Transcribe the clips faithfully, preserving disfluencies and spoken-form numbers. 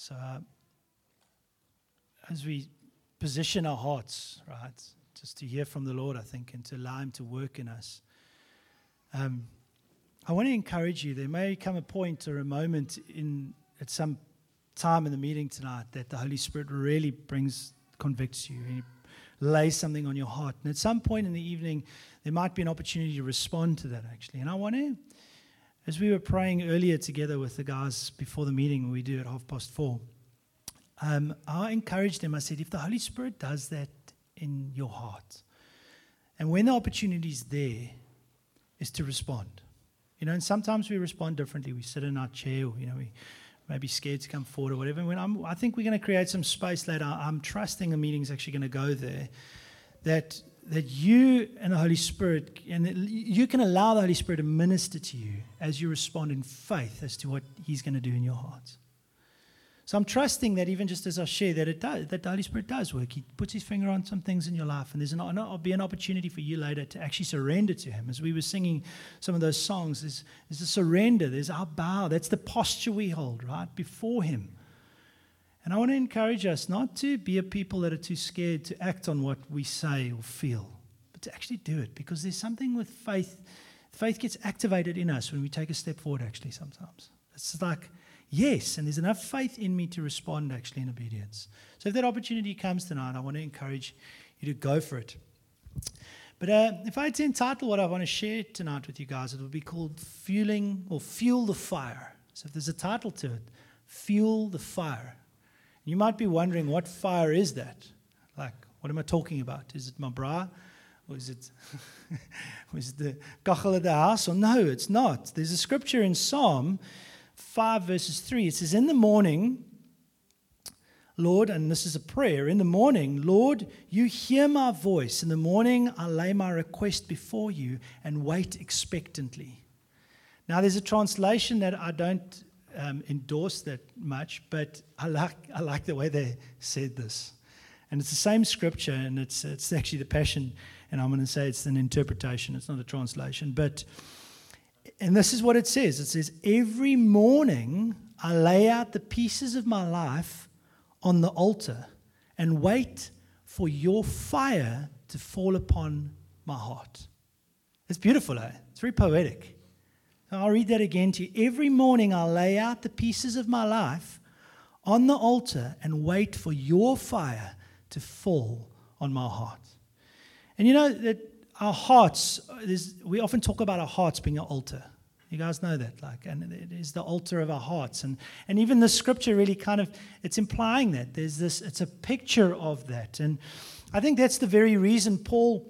So uh, as we position our hearts, right, just to hear from the Lord, I think, and to allow Him to work in us, um, I want to encourage you. There may come a point or a moment in at some time in the meeting tonight that the Holy Spirit really brings, convicts you, and He lays something on your heart. And at some point in the evening, there might be an opportunity to respond to that, actually. And I want to, as we were praying earlier together with the guys before the meeting we do at half past four, um, I encouraged them. I said, if the Holy Spirit does that in your heart, and when the opportunity is there, is to respond. You know, and sometimes we respond differently. We sit in our chair, or, you know, we may be scared to come forward or whatever. And when I'm, I think we're going to create some space later. I'm trusting the meeting's actually going to go there, that that you and the Holy Spirit, and that you can allow the Holy Spirit to minister to you as you respond in faith as to what He's going to do in your heart. So I'm trusting that even just as I share, that it does, that the Holy Spirit does work. He puts His finger on some things in your life, and there's an, there'll be an opportunity for you later to actually surrender to Him. As we were singing some of those songs, there's, there's a surrender, there's our bow. That's the posture we hold, right, before Him. And I want to encourage us not to be a people that are too scared to act on what we say or feel, but to actually do it, because there's something with faith. Faith gets activated in us when we take a step forward, actually, sometimes. It's like, yes, and there's enough faith in me to respond, actually, in obedience. So if that opportunity comes tonight, I want to encourage you to go for it. But uh, if I had to entitle what I want to share tonight with you guys, it would be called Fueling or Fuel the Fire. So if there's a title to it, Fuel the Fire. You might be wondering, what fire is that? Like, what am I talking about? Is it my bra? Or is it, or is it the kachel of the house? Or no, it's not. There's a scripture in Psalm five verses three. It says, in the morning, Lord, and this is a prayer, in the morning, Lord, you hear my voice. In the morning, I lay my request before you and wait expectantly. Now, there's a translation that I don't Um, endorse that much, but I like I like the way they said this, and it's the same scripture, and it's it's actually the Passion, and I'm going to say it's an interpretation. It's not a translation, but and this is what it says. It says, every morning I lay out the pieces of my life on the altar and wait for your fire to fall upon my heart. It's beautiful, eh? It's very poetic. I'll read that again to you. Every morning I'll lay out the pieces of my life on the altar and wait for your fire to fall on my heart. And you know that our hearts, we often talk about our hearts being an altar. You guys know that, like, and it is the altar of our hearts. And and even the scripture really kind of, it's implying that. There's this, it's a picture of that. And I think that's the very reason Paul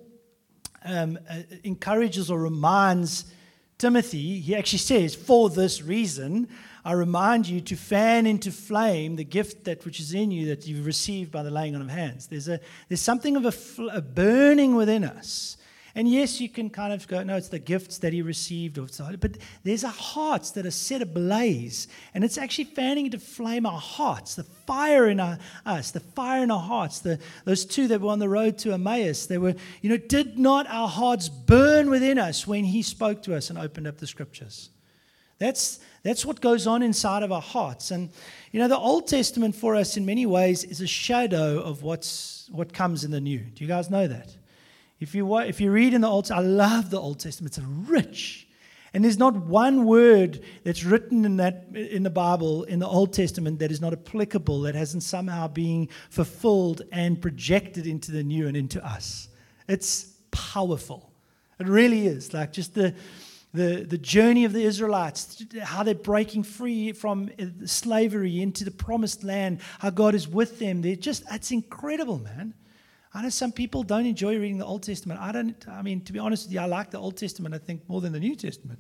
um, uh, encourages or reminds Timothy. He actually says, for this reason, I remind you to fan into flame the gift that which is in you that you've received by the laying on of hands. There's a there's something of a, fl- a burning within us. And yes, you can kind of go, no, it's the gifts that he received, or so, but there's our hearts that are set ablaze, and it's actually fanning into flame our hearts, the fire in our, us, the fire in our hearts. The, those two that were on the road to Emmaus, they were, you know, did not our hearts burn within us when he spoke to us and opened up the scriptures? That's that's what goes on inside of our hearts. And, you know, the Old Testament for us in many ways is a shadow of what's what comes in the New. Do you guys know that? If you if you read in the Old, I love the Old Testament. It's rich, and there's not one word that's written in that in the Bible in the Old Testament that is not applicable, that hasn't somehow been fulfilled and projected into the New and into us. It's powerful. It really is. Like just the the the journey of the Israelites, how they're breaking free from slavery into the promised land, how God is with them. They're just it's incredible, man. I know some people don't enjoy reading the Old Testament. I don't, I mean, to be honest with you, I like the Old Testament, I think, more than the New Testament.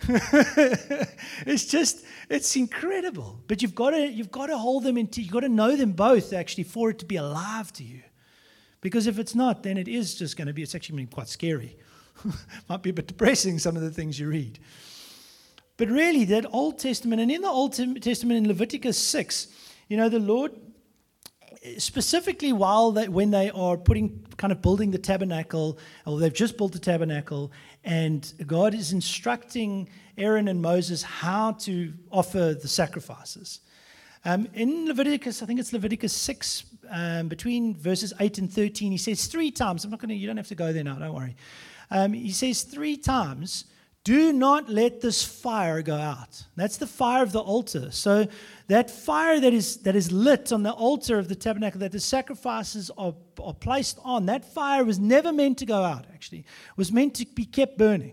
It's just, it's incredible. But you've got to, you've got to hold them into, you've got to know them both, actually, for it to be alive to you. Because if it's not, then it is just going to be, it's actually going to be quite scary. Might be a bit depressing, some of the things you read. But really, that Old Testament, and in the Old Testament, in Leviticus six, you know, the Lord, specifically while they, when they are putting, kind of building the tabernacle, or they've just built the tabernacle, and God is instructing Aaron and Moses how to offer the sacrifices. Um, in Leviticus, I think it's Leviticus six, um, between verses eight and thirteen, he says three times, I'm not going to, you don't have to go there now, don't worry. Um, he says three times, do not let this fire go out. That's the fire of the altar. So that fire that is that is lit on the altar of the tabernacle, that the sacrifices are, are placed on, that fire was never meant to go out, actually. It was meant to be kept burning.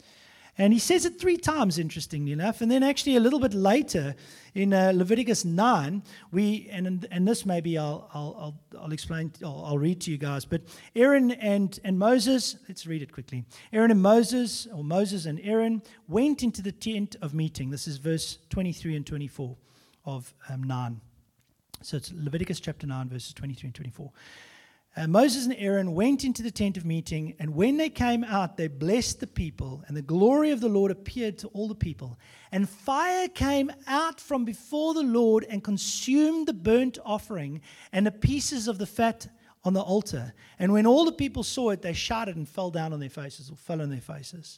And he says it three times, interestingly enough. And then actually a little bit later in uh, Leviticus nine, we and and this maybe I'll I'll I'll, I'll explain, I'll, I'll read to you guys. But Aaron and, and Moses, let's read it quickly. Aaron and Moses, or Moses and Aaron, went into the tent of meeting. This is verse twenty-three and twenty-four of um, nine. So it's Leviticus chapter nine, verses twenty-three and twenty-four. Uh, Moses and Aaron went into the tent of meeting, and when they came out, they blessed the people, and the glory of the Lord appeared to all the people. And fire came out from before the Lord and consumed the burnt offering and the pieces of the fat on the altar. And when all the people saw it, they shouted and fell down on their faces, or fell on their faces.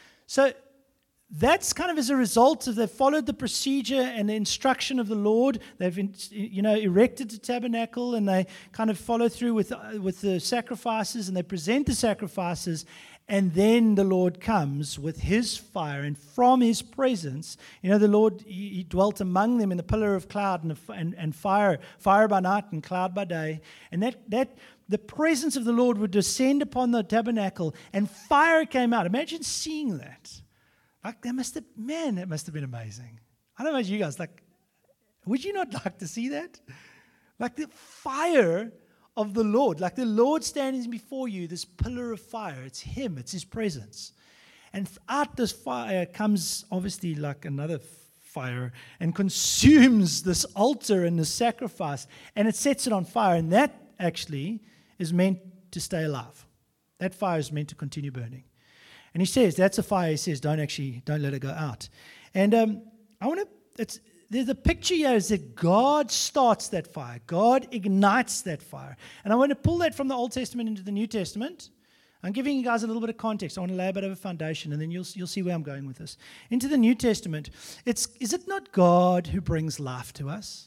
So that's kind of as a result of they've followed the procedure and the instruction of the Lord. They've, you know, erected the tabernacle, and they kind of follow through with with the sacrifices, and they present the sacrifices, and then the Lord comes with His fire, and from His presence, you know, the Lord He, he dwelt among them in the pillar of cloud and, and and fire, fire by night and cloud by day, and that that. The presence of the Lord would descend upon the tabernacle, and fire came out. Imagine seeing that. Like, that must have, man, that must have been amazing. I don't know about you guys, like, would you not like to see that? Like the fire of the Lord, like the Lord standing before you, this pillar of fire. It's Him, it's His presence. And out this fire comes obviously like another fire and consumes this altar and the sacrifice, and it sets it on fire. And that actually is meant to stay alive. That fire is meant to continue burning. And he says, that's a fire. He says, don't actually, don't let it go out. And um, I want to, it's, there's a picture here is that God starts that fire. God ignites that fire. And I want to pull that from the Old Testament into the New Testament. I'm giving you guys a little bit of context. I want to lay a bit of a foundation, and then you'll you'll see where I'm going with this. Into the New Testament, it's is it not God who brings life to us?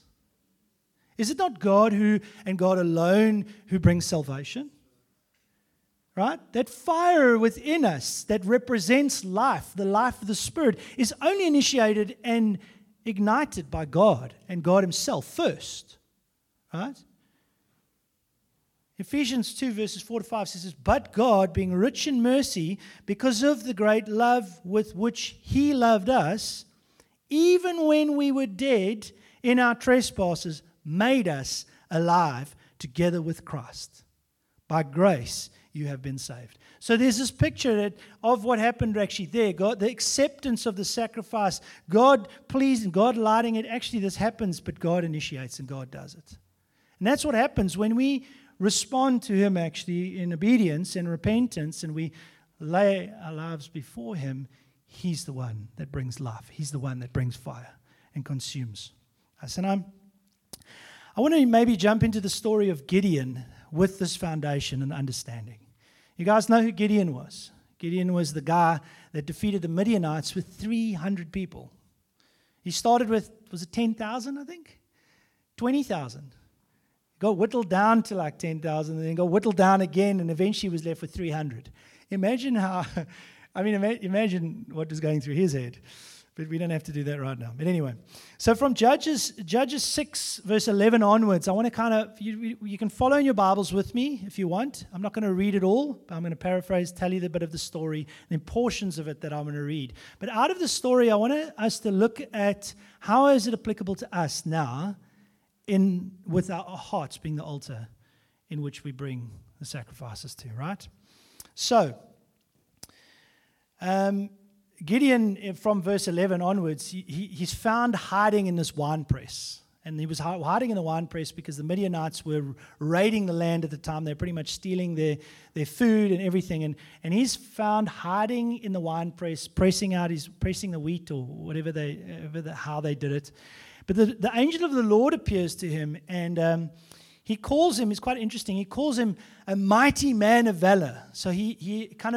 Is it not God who, and God alone, who brings salvation? Right? That fire within us that represents life, the life of the Spirit, is only initiated and ignited by God and God Himself first. Right? Ephesians two, verses four to five says, but God, being rich in mercy, because of the great love with which He loved us, even when we were dead in our trespasses, made us alive together with Christ. By grace you have been saved. So there's this picture that, of what happened actually there. God, the acceptance of the sacrifice, God pleased and God lighting it. Actually, this happens, but God initiates and God does it. And that's what happens when we respond to Him actually in obedience and repentance, and we lay our lives before Him. He's the one that brings life. He's the one that brings fire and consumes us. And I'm, I want to maybe jump into the story of Gideon with this foundation and understanding. You guys know who Gideon was. Gideon was the guy that defeated the Midianites with three hundred people. He started with, was it ten thousand, I think? twenty thousand. Got whittled down to like ten thousand, and then got whittled down again, and eventually was left with three hundred. Imagine how, I mean, imagine what was going through his head. But we don't have to do that right now. But anyway, so from Judges Judges six, verse eleven onwards, I want to kind of, you, you can follow in your Bibles with me if you want. I'm not going to read it all, but I'm going to paraphrase, tell you the bit of the story, and portions of it that I'm going to read. But out of the story, I want us to look at how is it applicable to us now, in with our hearts being the altar in which we bring the sacrifices to, right? So, um, Gideon, from verse eleven onwards, he, he's found hiding in this wine press. And he was hiding in the wine press because the Midianites were raiding the land at the time. They were pretty much stealing their, their food and everything. And, and he's found hiding in the wine press, pressing out his pressing the wheat or whatever they, whatever the, how they did it. But the, the angel of the Lord appears to him, and um, he calls him, it's quite interesting, he calls him a mighty man of valor. So he, he kind of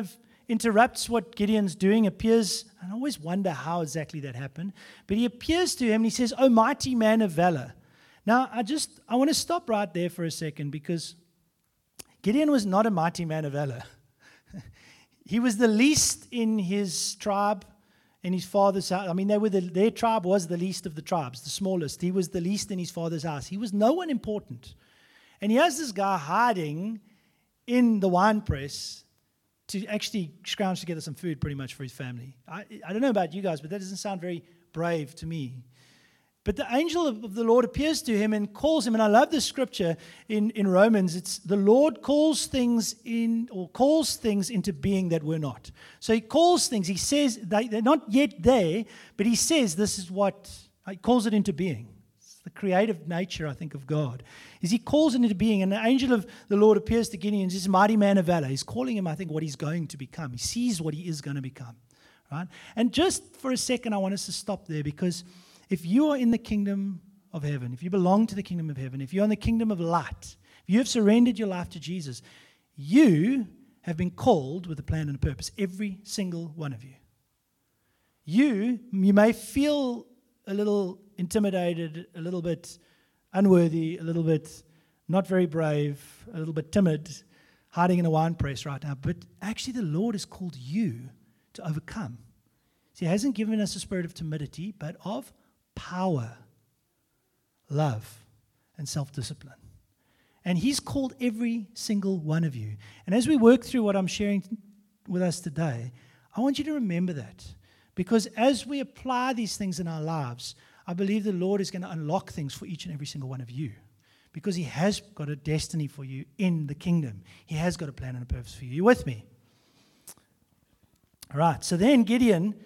interrupts what Gideon's doing, appears, and I always wonder how exactly that happened, but he appears to him and he says, "O mighty man of valor." Now, I just, I want to stop right there for a second, because Gideon was not a mighty man of valor. He was the least in his tribe, in his father's house. I mean, they were the, their tribe was the least of the tribes, the smallest. He was the least in his father's house. He was no one important. And he has this guy hiding in the wine press to actually scrounge together some food pretty much for his family. I, I don't know about you guys, but that doesn't sound very brave to me. But the angel of the Lord appears to him and calls him, and I love this scripture in, in Romans. It's the Lord calls things in, or calls things into being that were not. So he calls things, he says, they, they're not yet there, but he says this is what, he calls it into being. It's the creative nature, I think, of God. Is he calls it into being, and the angel of the Lord appears to Gideon, he's a mighty man of valor. He's calling him, I think, what he's going to become. He sees what he is going to become. Right? And just for a second, I want us to stop there, because if you are in the kingdom of heaven, if you belong to the kingdom of heaven, if you're in the kingdom of light, if you have surrendered your life to Jesus, you have been called with a plan and a purpose, every single one of you. You, you may feel a little intimidated, a little bit unworthy, a little bit not very brave, a little bit timid, hiding in a wine press right now, but actually the Lord has called you to overcome. See, He hasn't given us a spirit of timidity, but of power, love, and self-discipline. And He's called every single one of you. And as we work through what I'm sharing with us today, I want you to remember that. Because as we apply these things in our lives, I believe the Lord is going to unlock things for each and every single one of you. Because He has got a destiny for you in the kingdom. He has got a plan and a purpose for you. You with me? All right, so then Gideon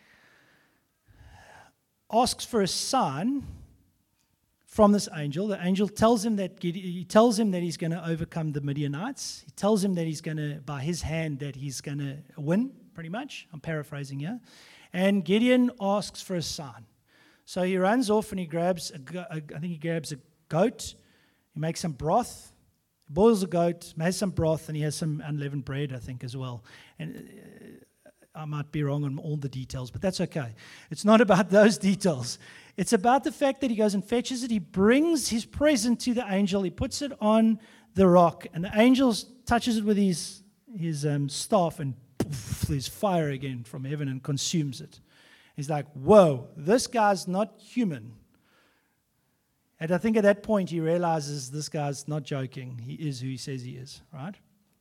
asks for a sign from this angel. The angel tells him that he tells him that he's going to overcome the Midianites. He tells him that he's going to, by his hand, that he's going to win, pretty much. I'm paraphrasing here. And Gideon asks for a sign. So he runs off and he grabs, a, a, I think he grabs a goat. He makes some broth, boils a goat, has some broth, and he has some unleavened bread, I think, as well. And I might be wrong on all the details, but that's okay. It's not about those details. It's about the fact that he goes and fetches it. He brings his present to the angel. He puts it on the rock, and the angel touches it with his, his um, staff, and poof, there's fire again from heaven and consumes it. He's like, whoa, this guy's not human. And I think at that point he realizes this guy's not joking. He is who he says he is, right?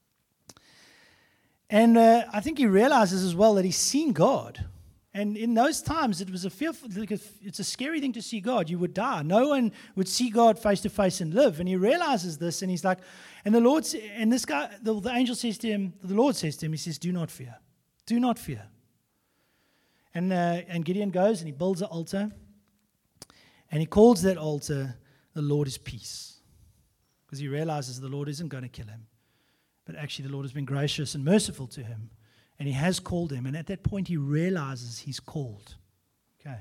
And uh, I think he realizes as well that he's seen God. And in those times, it was a fearful, like a, it's a scary thing to see God. You would die. No one would see God face to face and live. And he realizes this, and he's like, and the Lord, and this guy, the, the angel says to him, the Lord says to him, he says, do not fear. Do not fear. And, uh, and Gideon goes and he builds an altar. And he calls that altar, the Lord is peace. Because he realizes the Lord isn't going to kill him. But actually the Lord has been gracious and merciful to him. And He has called him. And at that point he realizes he's called. Okay.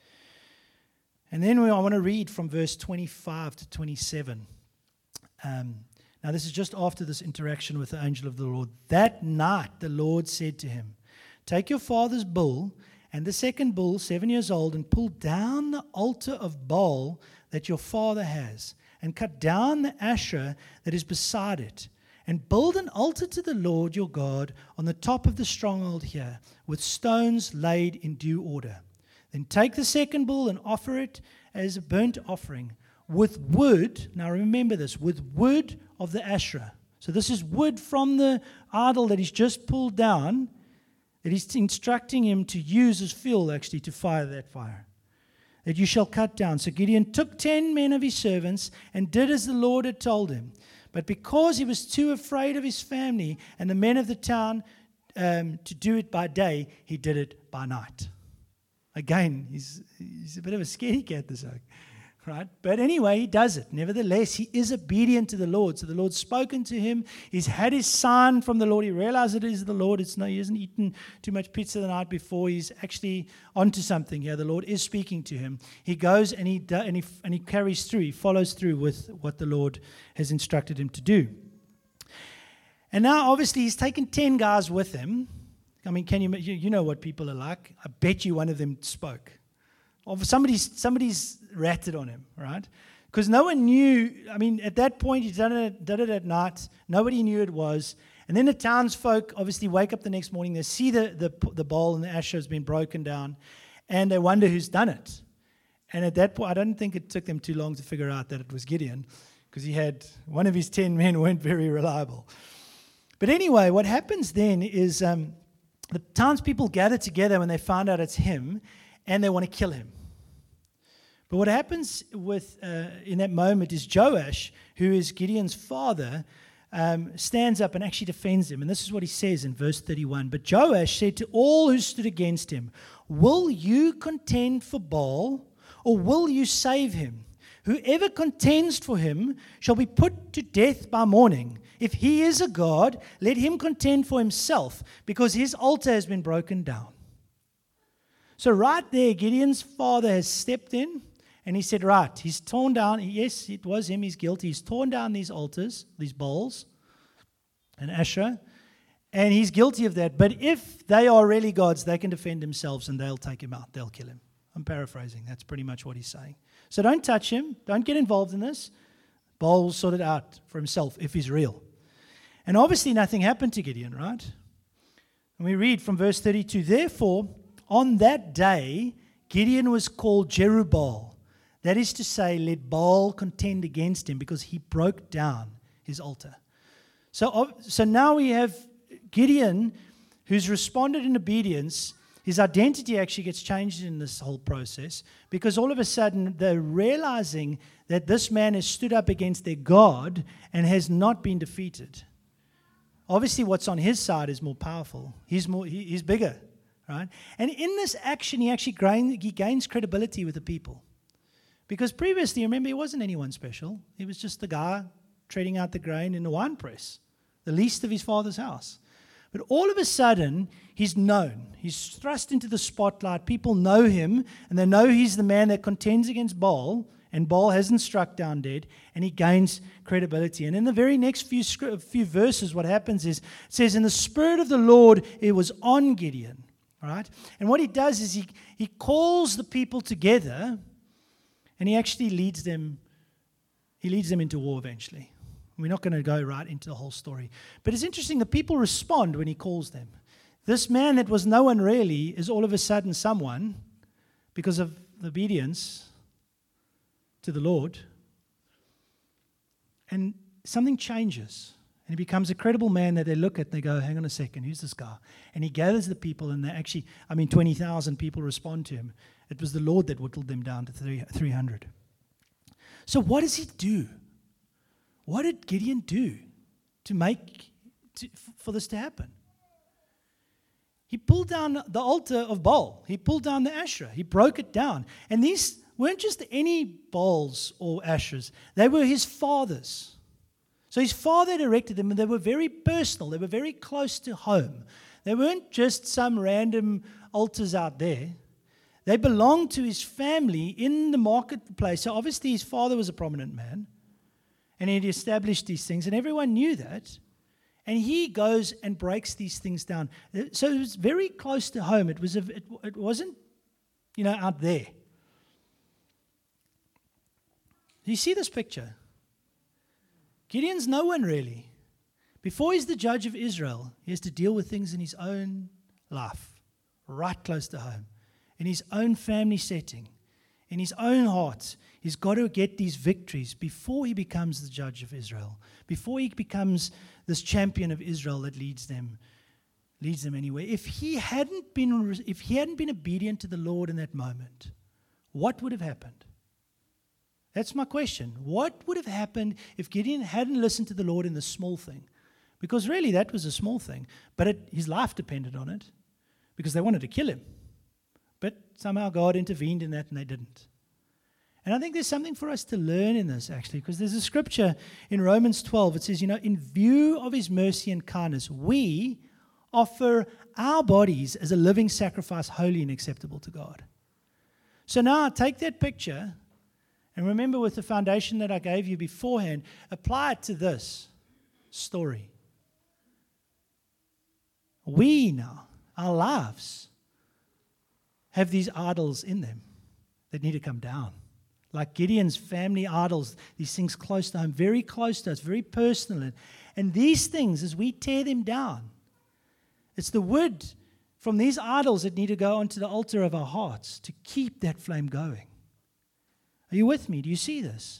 And then we, I want to read from verse twenty-five to twenty-seven. Um, now this is just after this interaction with the angel of the Lord. That night the Lord said to him, take your father's bull and the second bull, seven years old, and pull down the altar of Baal that your father has, and cut down the Asherah that is beside it. And build an altar to the Lord your God on the top of the stronghold here, with stones laid in due order. Then take the second bull and offer it as a burnt offering with wood. Now remember this, with wood of the Asherah. So this is wood from the idol that he's just pulled down, that he's instructing him to use as fuel actually to fire that fire, that you shall cut down. So Gideon took ten men of his servants and did as the Lord had told him. But because he was too afraid of his family and the men of the town um, to do it by day, he did it by night. Again, he's, he's a bit of a scaredy cat, this oak, right? But anyway, he does it. Nevertheless, he is obedient to the Lord. So the Lord's spoken to him. He's had his sign from the Lord. He realized it is the Lord. It's no, he hasn't eaten too much pizza the night before. He's actually onto something here. The Lord is speaking to him. He goes and he do, and he and he carries through. He follows through with what the Lord has instructed him to do. And now, obviously, he's taken ten guys with him. I mean, can you, you, you know what people are like. I bet you one of them spoke. Or somebody's, somebody's ratted on him, right? Because no one knew. I mean, at that point, he did it, did it at night. Nobody knew it was. And then the townsfolk obviously wake up the next morning. They see the, the, the bowl and the asher has been broken down. And they wonder who's done it. And at that point, I don't think it took them too long to figure out that it was Gideon. Because he had, one of his ten men weren't very reliable. But anyway, what happens then is um, the townspeople gather together when they find out it's him. And they want to kill him. But what happens with uh, in that moment is Joash, who is Gideon's father, um, stands up and actually defends him. And this is what he says in verse thirty-one. But Joash said to all who stood against him, will you contend for Baal, or will you save him? Whoever contends for him shall be put to death by morning. If he is a god, let him contend for himself, because his altar has been broken down. So right there, Gideon's father has stepped in, and he said, right, he's torn down. Yes, it was him. He's guilty. He's torn down these altars, these bowls, and Asherah, and he's guilty of that. But if they are really gods, they can defend themselves, and they'll take him out. They'll kill him. I'm paraphrasing. That's pretty much what he's saying. So don't touch him. Don't get involved in this. Baal will sort it out for himself if he's real. And obviously nothing happened to Gideon, right? And we read from verse thirty-two, therefore, on that day, Gideon was called Jerubbaal. That is to say, let Baal contend against him, because he broke down his altar. So, so now we have Gideon, who's responded in obedience. His identity actually gets changed in this whole process, because all of a sudden they're realizing that this man has stood up against their God and has not been defeated. Obviously, what's on his side is more powerful. He's more. He, he's bigger. Right? And in this action, he actually gain, he gains credibility with the people. Because previously, remember, he wasn't anyone special. He was just the guy trading out the grain in the wine press, the least of his father's house. But all of a sudden, he's known. He's thrust into the spotlight. People know him, and they know he's the man that contends against Baal, and Baal hasn't struck down dead, and he gains credibility. And in the very next few, few verses, what happens is, it says, and the Spirit of the Lord, it was on Gideon. Right? And what he does is he, he calls the people together, and he actually leads them, he leads them into war eventually. We're not going to go right into the whole story. But it's interesting, the people respond when he calls them. This man that was no one really is all of a sudden someone because of obedience to the Lord. And something changes. And he becomes a credible man that they look at and they go, hang on a second, who's this guy? And he gathers the people, and they actually, I mean, twenty thousand people respond to him. It was the Lord that whittled them down to three hundred. So what does he do? What did Gideon do to make, to, for this to happen? He pulled down the altar of Baal. He pulled down the Asherah. He broke it down. And these weren't just any Baals or Asherahs. They were his father's. So his father had erected them, and they were very personal. They were very close to home. They weren't just some random altars out there. They belonged to his family in the marketplace. So obviously his father was a prominent man, and he had established these things, and everyone knew that. And he goes and breaks these things down. So it was very close to home. It was a, it, it wasn't, you know, out there. Do you see this picture? Gideon's no one really. Before he's the judge of Israel, he has to deal with things in his own life, right close to home, in his own family setting, in his own heart. He's got to get these victories before he becomes the judge of Israel, before he becomes this champion of Israel that leads them, leads them anywhere. If he hadn't been, if he hadn't been obedient to the Lord in that moment, what would have happened? That's my question. What would have happened if Gideon hadn't listened to the Lord in the small thing? Because really that was a small thing. But it, his life depended on it because they wanted to kill him. But somehow God intervened in that and they didn't. And I think there's something for us to learn in this actually, because there's a scripture in Romans twelve. It says, you know, in view of his mercy and kindness, we offer our bodies as a living sacrifice, holy and acceptable to God. So now take that picture. And remember, with the foundation that I gave you beforehand, apply it to this story. We now, our lives have these idols in them that need to come down. Like Gideon's family idols, these things close to home, very close to us, very personal. And these things, as we tear them down, it's the wood from these idols that need to go onto the altar of our hearts to keep that flame going. Are you with me? Do you see this?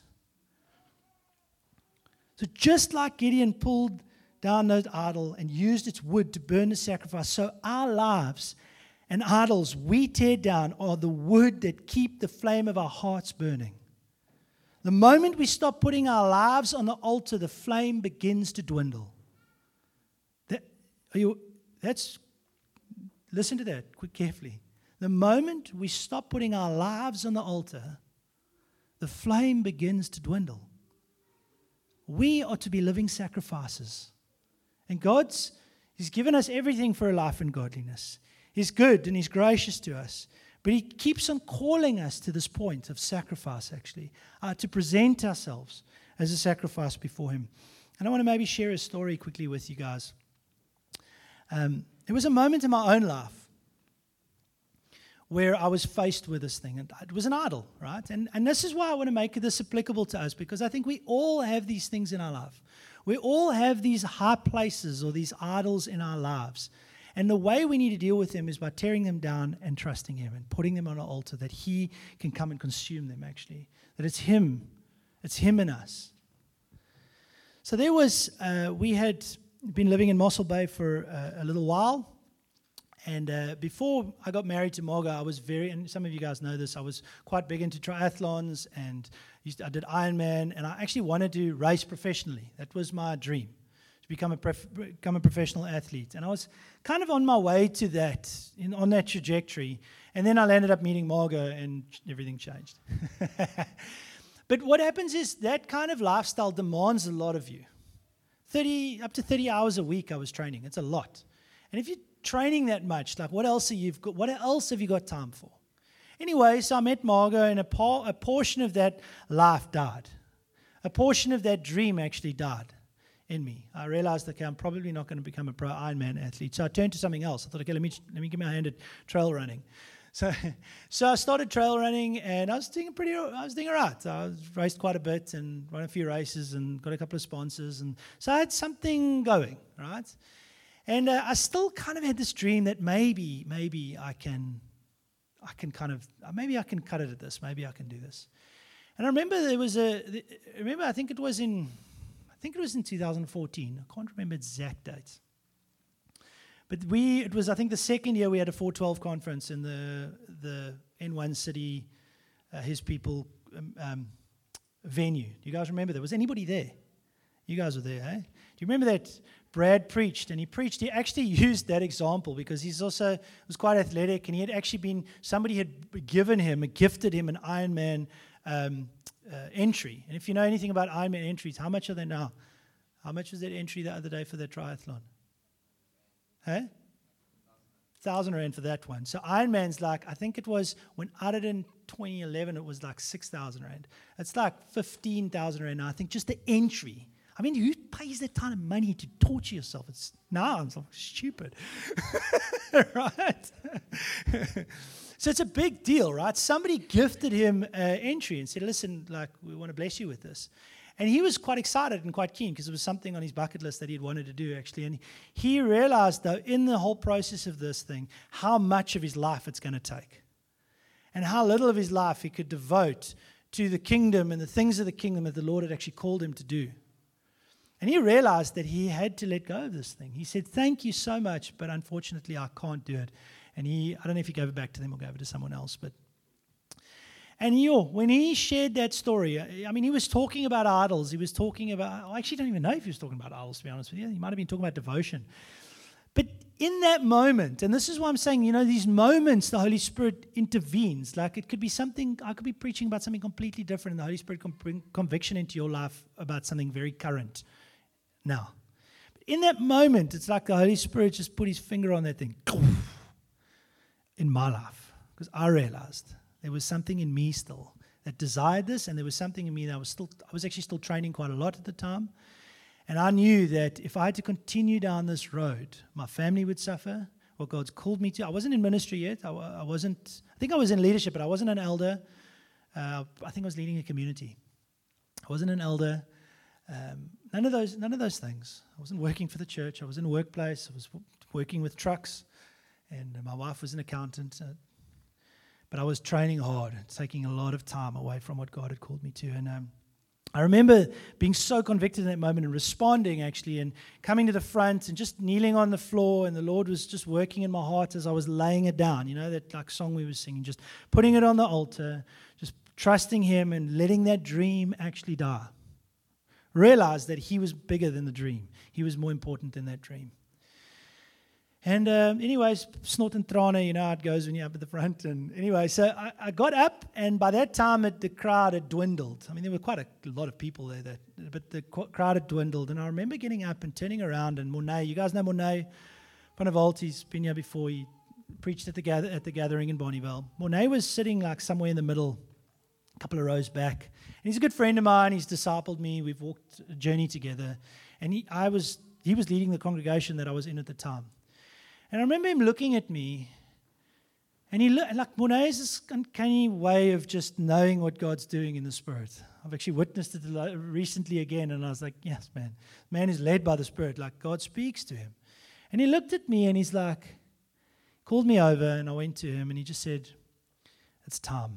So just like Gideon pulled down that idol and used its wood to burn the sacrifice, so our lives and idols we tear down are the wood that keep the flame of our hearts burning. The moment we stop putting our lives on the altar, the flame begins to dwindle. That, are you, that's, listen to that quick, carefully. The moment we stop putting our lives on the altar, the flame begins to dwindle. We are to be living sacrifices. And God's, He's given us everything for a life in godliness. He's good and He's gracious to us. But He keeps on calling us to this point of sacrifice, actually, uh, to present ourselves as a sacrifice before Him. And I want to maybe share a story quickly with you guys. Um, there was a moment in my own life where I was faced with this thing, and it was an idol, right? And, and this is why I want to make this applicable to us, because I think we all have these things in our life. We all have these high places or these idols in our lives. And the way we need to deal with them is by tearing them down and trusting Him and putting them on an altar that He can come and consume them, actually. That it's Him. It's Him in us. So there was, uh, we had been living in Mossel Bay for uh, a little while. And uh, before I got married to Marga, I was very, and some of you guys know this, I was quite big into triathlons, and used to, I did Ironman, and I actually wanted to race professionally. That was my dream, to become a pref- become a professional athlete. And I was kind of on my way to that, in, on that trajectory. And then I ended up meeting Marga, and everything changed. But what happens is that kind of lifestyle demands a lot of you. thirty up to thirty hours a week I was training. It's a lot. And if you're training that much, like what else are you got, what else have you got time for? Anyway, so I met Margo, and a, por- a portion of that life died. A portion of that dream actually died in me. I realized, okay, I'm probably not going to become a pro Ironman athlete. So I turned to something else. I thought, okay, let me let me get my hand at trail running. So, so I started trail running, and I was doing pretty. I was doing all right. I was raced quite a bit and run a few races and got a couple of sponsors, and so I had something going, right? And uh, I still kind of had this dream that maybe, maybe I can, I can kind of, maybe I can cut it at this. Maybe I can do this. And I remember there was a. I remember I think it was in, I think it was in two thousand fourteen. I can't remember exact dates. But we, it was I think the second year we had a four twelve conference in the the N one City, uh, His People um, um, venue. Do you guys remember that? Was anybody there? You guys were there, eh? Do you remember that? Brad preached, and he preached, he actually used that example because he's also, was quite athletic, and he had actually been, somebody had given him, gifted him an Ironman um, uh, entry. And if you know anything about Ironman entries, how much are they now? How much was that entry the other day for the triathlon? Hey? Thousand rand for that one. So Ironman's like, I think it was, when I did it in twenty eleven, it was like six thousand rand. It's like fifteen thousand rand now. I think just the entry. I mean, who pays that kind of money to torture yourself? It's now it's like stupid, right? So it's a big deal, right? Somebody gifted him an entry and said, "Listen, like we want to bless you with this," and he was quite excited and quite keen because it was something on his bucket list that he'd wanted to do actually. And he realized, though, in the whole process of this thing, how much of his life it's going to take, and how little of his life he could devote to the kingdom and the things of the kingdom that the Lord had actually called him to do. And he realized that he had to let go of this thing. He said, "Thank you so much, but unfortunately I can't do it." And he, I don't know if he gave it back to them or gave it to someone else. But And you know, when he shared that story, I mean, he was talking about idols. He was talking about, I actually don't even know if he was talking about idols, to be honest with you. He might have been talking about devotion. But in that moment, and this is why I'm saying, you know, these moments, the Holy Spirit intervenes. Like it could be something, I could be preaching about something completely different, and the Holy Spirit can bring conviction into your life about something very current. Now, in that moment, it's like the Holy Spirit just put his finger on that thing in my life, because I realized there was something in me still that desired this, and there was something in me that I was still, I was actually still training quite a lot at the time, and I knew that if I had to continue down this road, my family would suffer, what God's called me to. I wasn't in ministry yet. I, I wasn't, I think I was in leadership, but I wasn't an elder. Uh, I think I was leading a community. I wasn't an elder. Um, none of those, none of those things. I wasn't working for the church. I was in a workplace. I was w- working with trucks, and my wife was an accountant. Uh, but I was training hard, taking a lot of time away from what God had called me to. And um, I remember being so convicted in that moment and responding, actually, and coming to the front and just kneeling on the floor, and the Lord was just working in my heart as I was laying it down. You know, that like song we were singing, just putting it on the altar, just trusting Him and letting that dream actually die. Realized that He was bigger than the dream. He was more important than that dream. And um, anyways, snort and trane, you know how it goes when you're up at the front. And anyway, so I, I got up, and by that time it, the crowd had dwindled. I mean, there were quite a lot of people there, that, but the crowd had dwindled. And I remember getting up and turning around, and Mornay, you guys know Mornay van der Walt, he's been here before. He preached at the gather, at the gathering in Bonnievale. Mornay was sitting like somewhere in the middle, a couple of rows back. And he's a good friend of mine. He's discipled me. We've walked a journey together. And he, I was, he was leading the congregation that I was in at the time. And I remember him looking at me, and he looked like Mornay is this uncanny way of just knowing what God's doing in the Spirit. I've actually witnessed it recently again, and I was like, yes, man. Man is led by the Spirit, like God speaks to him. And he looked at me, and he's like, called me over, and I went to him, and he just said, it's time.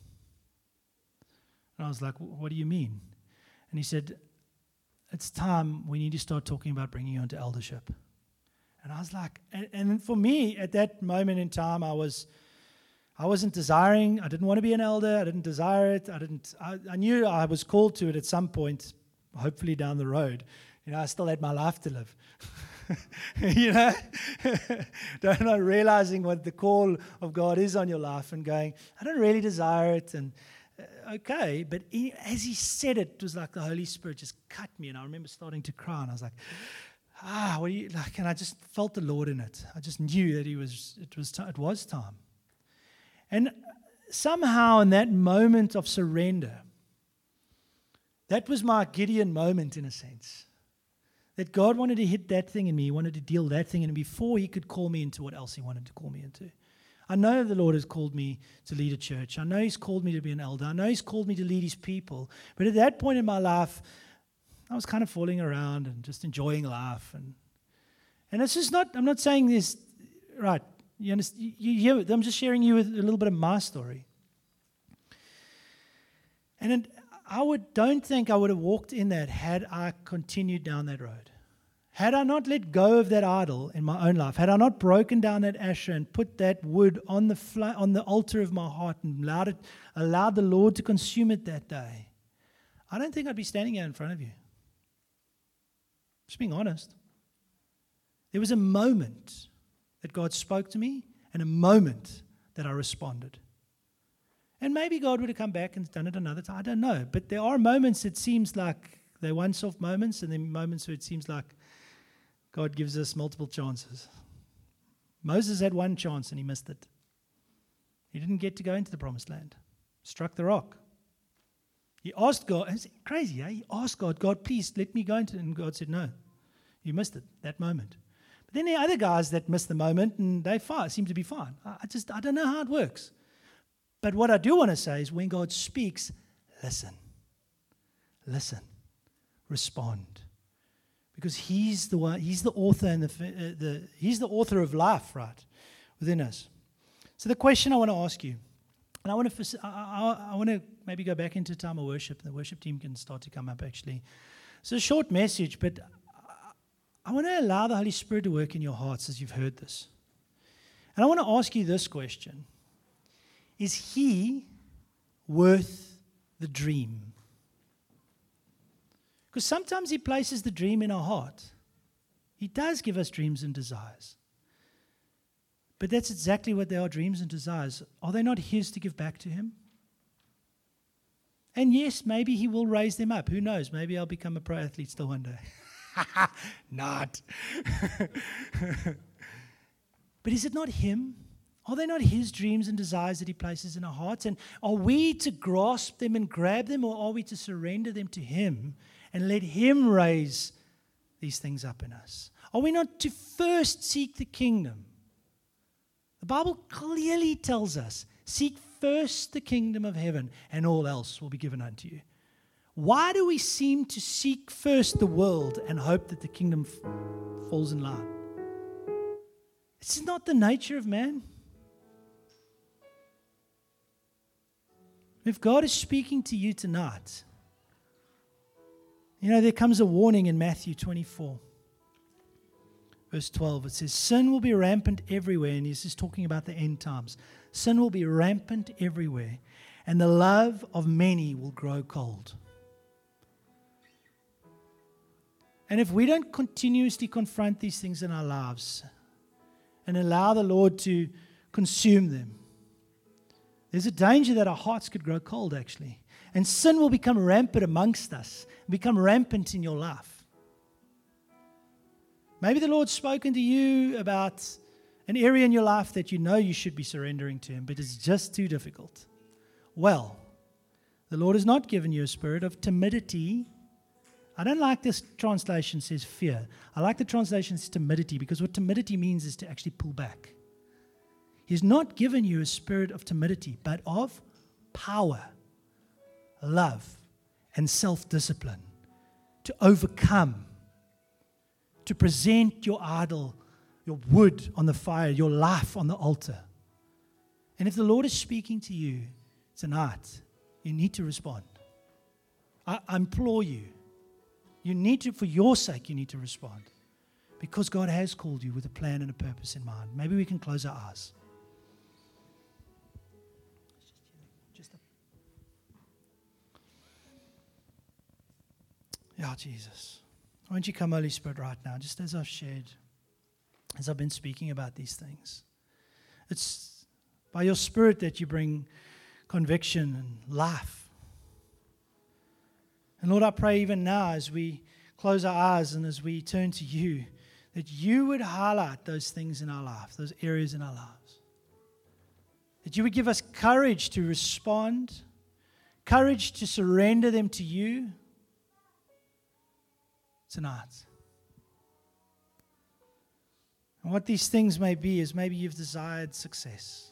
And I was like, what do you mean? And he said, it's time. We need to start talking about bringing you into eldership. And I was like, and, and for me, at that moment in time, I was, I wasn't desiring, I didn't want to be an elder, I didn't desire it, I didn't, I, I knew I was called to it at some point, hopefully down the road. You know, I still had my life to live. You know, don't know, realizing what the call of God is on your life and going, I don't really desire it, and okay, but he, as he said it, it was like the Holy Spirit just cut me, and I remember starting to cry, and I was like, ah, what do you like? And I just felt the Lord in it. I just knew that He was. It was. It was time. And somehow, in that moment of surrender, that was my Gideon moment, in a sense. That God wanted to hit that thing in me. He wanted to deal that thing in me before He could call me into what else He wanted to call me into. I know the Lord has called me to lead a church. I know He's called me to be an elder. I know He's called me to lead His people. But at that point in my life, I was kind of falling around and just enjoying life. And and it's just not, I'm not saying this, right, you understand, you, you, I'm just sharing you with a little bit of my story. And it, I would don't think I would have walked in that had I continued down that road. Had I not let go of that idol in my own life, had I not broken down that asher and put that wood on the fl- on the altar of my heart and allowed it, allowed the Lord to consume it that day, I don't think I'd be standing here in front of you. Just being honest. There was a moment that God spoke to me and a moment that I responded. And maybe God would have come back and done it another time. I don't know. But there are moments that seems like they're once-off moments, and then moments where it seems like God gives us multiple chances. Moses had one chance and he missed it. He didn't get to go into the promised land. Struck the rock. He asked God, it's crazy, eh? He asked God, God, please let me go into it. And God said, no, you missed it, that moment. But then there are other guys that miss the moment and they fine, seem to be fine. I just, I don't know how it works. But what I do want to say is when God speaks, listen. Listen. Respond. Because He's the one, He's the author and the, uh, the He's the author of life, right, within us. So the question I want to ask you, and I want to, I, I, I want to maybe go back into time of worship. The worship team can start to come up, actually. It's a short message, but I want to allow the Holy Spirit to work in your hearts as you've heard this. And I want to ask you this question. Is He worth the dream? Because sometimes He places the dream in our heart. He does give us dreams and desires. But that's exactly what they are, dreams and desires. Are they not His to give back to Him? And yes, maybe He will raise them up. Who knows? Maybe I'll become a pro athlete still one day. Not. But is it not Him? Are they not His dreams and desires that He places in our hearts? And are we to grasp them and grab them, or are we to surrender them to Him and let Him raise these things up in us? Are we not to first seek the kingdom The Bible clearly tells us, seek first the kingdom of heaven, and all else will be given unto you. Why do we seem to seek first the world and hope that the kingdom f- falls in line? It's not the nature of man. If God is speaking to you tonight, you know, there comes a warning in Matthew twenty-four, verse twelve. It says, sin will be rampant everywhere. And this is talking about the end times. Sin will be rampant everywhere, and the love of many will grow cold. And if we don't continuously confront these things in our lives and allow the Lord to consume them, there's a danger that our hearts could grow cold, actually. And sin will become rampant amongst us, become rampant in your life. Maybe the Lord's spoken to you about an area in your life that you know you should be surrendering to Him, but it's just too difficult. Well, the Lord has not given you a spirit of timidity. I don't like this translation says fear. I like the translation says timidity, because what timidity means is to actually pull back. He's not given you a spirit of timidity, but of power, love, and self-discipline, to overcome, to present your idol, your wood on the fire, your life on the altar. And if the Lord is speaking to you tonight, you need to respond. I, I implore you. You need to, for your sake, you need to respond. Because God has called you with a plan and a purpose in mind. Maybe we can close our eyes. Just a... Yeah, Jesus. Why don't you come, Holy Spirit, right now, just as I've shared, as I've been speaking about these things. It's by your Spirit that you bring conviction and life. And Lord, I pray even now as we close our eyes and as we turn to you, that you would highlight those things in our life, those areas in our lives. That you would give us courage to respond, courage to surrender them to you tonight. And what these things may be is maybe you've desired success.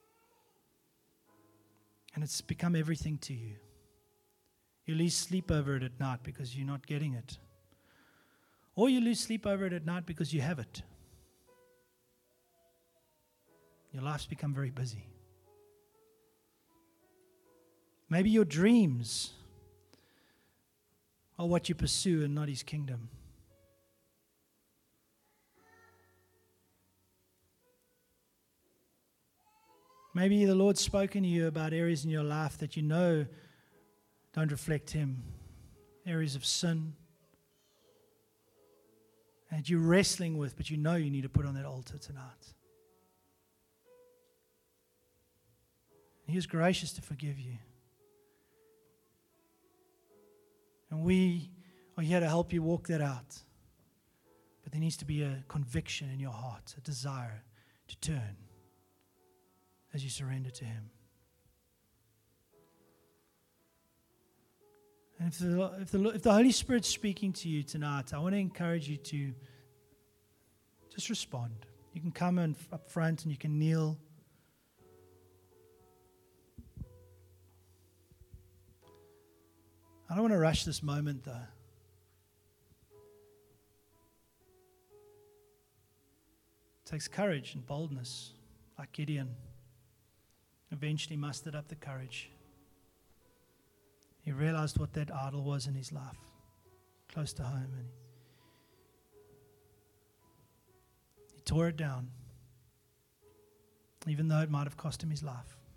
And it's become everything to you. You lose sleep over it at night because you're not getting it. Or you lose sleep over it at night because you have it. Your life's become very busy. Maybe your dreams are what you pursue and not His kingdom. Maybe the Lord's spoken to you about areas in your life that you know don't reflect Him, areas of sin that you're wrestling with, but you know you need to put on that altar tonight. He is gracious to forgive you. And we are here to help you walk that out. But there needs to be a conviction in your heart, a desire to turn as you surrender to Him. And if the, if, the, if the Holy Spirit's speaking to you tonight, I want to encourage you to just respond. You can come in up front and you can kneel. I don't want to rush this moment, though. It takes courage and boldness, like Gideon eventually mustered up the courage. He realized what that idol was in his life, close to home, and he tore it down, even though it might have cost him his life.